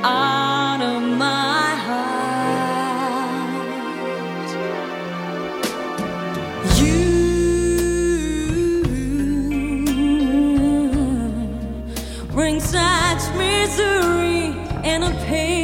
out of my heart. You bring such misery and a pain.